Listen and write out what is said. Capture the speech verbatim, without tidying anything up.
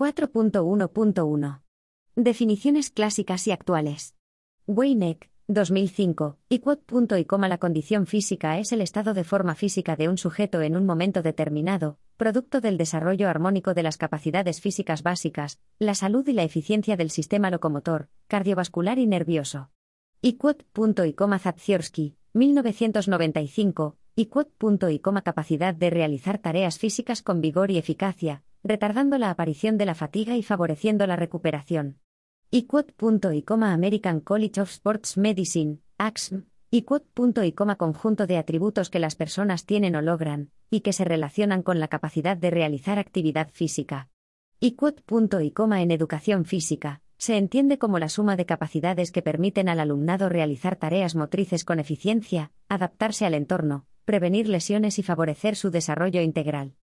cuatro punto uno punto uno. Definiciones clásicas y actuales. Weineck, dos mil cinco, y quod punto y coma la condición física es el estado de forma física de un sujeto en un momento determinado, producto del desarrollo armónico de las capacidades físicas básicas, la salud y la eficiencia del sistema locomotor, cardiovascular y nervioso. Y quod punto y coma Zapciorsky, mil novecientos noventa y cinco, y quod punto y coma capacidad de realizar tareas físicas con vigor y eficacia, retardando la aparición de la fatiga y favoreciendo la recuperación. Y quod punto y coma American College of Sports Medicine, A C S M, y quod punto y coma conjunto de atributos que las personas tienen o logran, y que se relacionan con la capacidad de realizar actividad física. Y quod punto y coma en educación física, se entiende como la suma de capacidades que permiten al alumnado realizar tareas motrices con eficiencia, adaptarse al entorno, prevenir lesiones y favorecer su desarrollo integral.